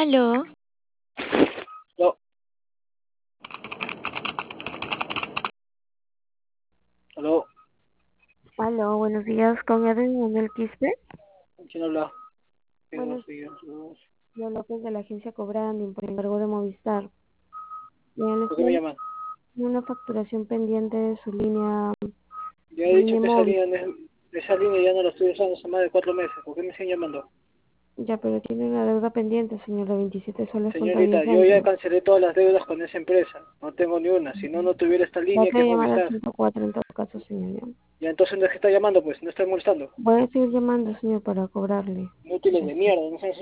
Aló, No, aló, aló, buenos días, con Edwin Manuel Quispe. ¿quién habla? Buenos Buenos días, saludos. días, López de la agencia Cobranding por encargo de Movistar. Ya les ¿Por qué me llaman? una facturación pendiente de Ya su he dicho línea que esa móvil. línea, esa línea ya no la estoy usando hace más de 4 meses. ¿Por qué me siguen llamando? Ya, pero tiene una deuda pendiente, señor, de 27 soles con 3 Señorita, yo ya céntimos. cancelé todas las deudas con esa empresa. No tengo ni una. Si no, no tuviera esta Ya línea que puede es llamar al Movistar. 104 en todo caso, señor. Ya. Ya entonces no es que está llamando, pues, no está molestando. Voy a seguir llamando, señor, para cobrarle. Inútiles Ya de está. mierda, no sé